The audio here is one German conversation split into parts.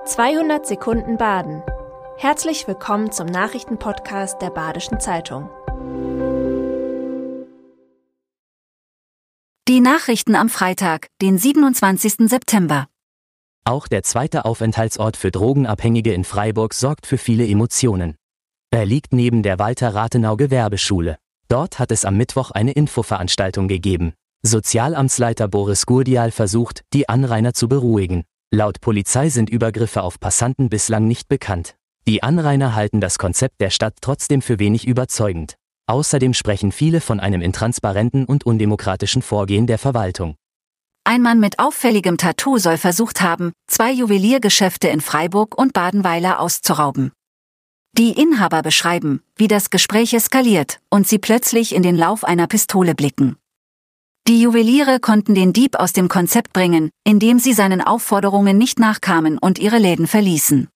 200 Sekunden Baden. Herzlich willkommen zum Nachrichtenpodcast der Badischen Zeitung. Die Nachrichten am Freitag, den 27. September. Auch der zweite Aufenthaltsort für Drogenabhängige in Freiburg sorgt für viele Emotionen. Er liegt neben der Walter-Rathenau-Gewerbeschule. Dort hat es am Mittwoch eine Infoveranstaltung gegeben. Sozialamtsleiter Boris Gurdial versucht, die Anrainer zu beruhigen. Laut Polizei sind Übergriffe auf Passanten bislang nicht bekannt. Die Anrainer halten das Konzept der Stadt trotzdem für wenig überzeugend. Außerdem sprechen viele von einem intransparenten und undemokratischen Vorgehen der Verwaltung. Ein Mann mit auffälligem Tattoo soll versucht haben, 2 Juweliergeschäfte in Freiburg und Badenweiler auszurauben. Die Inhaber beschreiben, wie das Gespräch eskaliert und sie plötzlich in den Lauf einer Pistole blicken. Die Juweliere konnten den Dieb aus dem Konzept bringen, indem sie seinen Aufforderungen nicht nachkamen und ihre Läden verließen.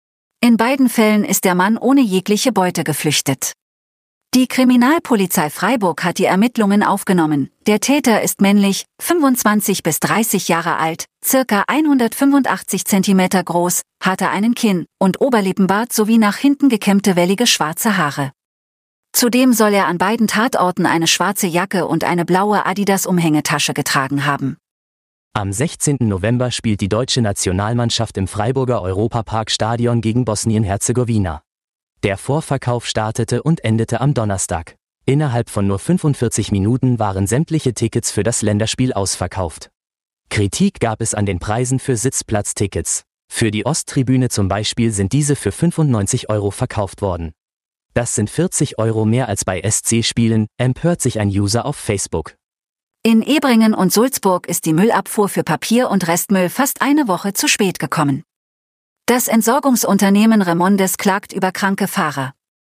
In beiden Fällen ist der Mann ohne jegliche Beute geflüchtet. Die Kriminalpolizei Freiburg hat die Ermittlungen aufgenommen. Der Täter ist männlich, 25 bis 30 Jahre alt, circa 185 cm groß, hatte einen Kinn- und Oberlippenbart sowie nach hinten gekämmte wellige schwarze Haare. Zudem soll er an beiden Tatorten eine schwarze Jacke und eine blaue Adidas-Umhängetasche getragen haben. Am 16. November spielt die deutsche Nationalmannschaft im Freiburger Europapark-Stadion gegen Bosnien-Herzegowina. Der Vorverkauf startete und endete am Donnerstag. Innerhalb von nur 45 Minuten waren sämtliche Tickets für das Länderspiel ausverkauft. Kritik gab es an den Preisen für Sitzplatztickets. Für die Osttribüne zum Beispiel sind diese für 95 € verkauft worden. Das sind 40 € mehr als bei SC-Spielen, empört sich ein User auf Facebook. In Ebringen und Sulzburg ist die Müllabfuhr für Papier und Restmüll fast eine Woche zu spät gekommen. Das Entsorgungsunternehmen Remondes klagt über kranke Fahrer.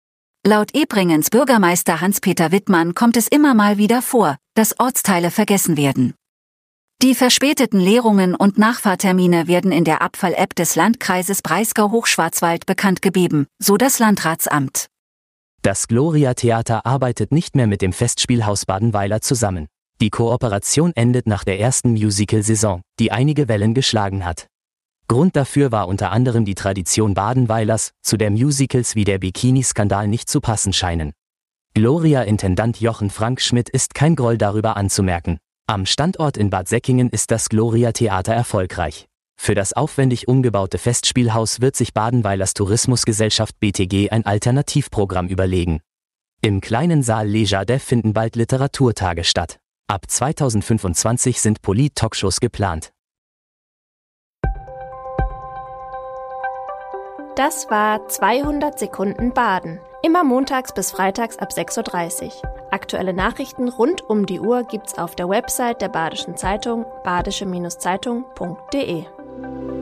Laut Ebringens Bürgermeister Hans-Peter Wittmann kommt es immer mal wieder vor, dass Ortsteile vergessen werden. Die verspäteten Leerungen und Nachfahrtermine werden in der Abfall-App des Landkreises Breisgau-Hochschwarzwald bekannt gegeben, so das Landratsamt. Das Gloria-Theater arbeitet nicht mehr mit dem Festspielhaus Badenweiler zusammen. Die Kooperation endet nach der ersten Musical-Saison, die einige Wellen geschlagen hat. Grund dafür war unter anderem die Tradition Badenweilers, zu der Musicals wie der Bikini-Skandal nicht zu passen scheinen. Gloria-Intendant Jochen Frank Schmidt ist kein Groll darüber anzumerken. Am Standort in Bad Säckingen ist das Gloria-Theater erfolgreich. Für das aufwendig umgebaute Festspielhaus wird sich Badenweilers Tourismusgesellschaft BTG ein Alternativprogramm überlegen. Im kleinen Saal Les Jardins finden bald Literaturtage statt. Ab 2025 sind Polit-Talkshows geplant. Das war 200 Sekunden Baden. Immer montags bis freitags ab 6:30 Uhr. Aktuelle Nachrichten rund um die Uhr gibt's auf der Website der Badischen Zeitung, badische-zeitung.de.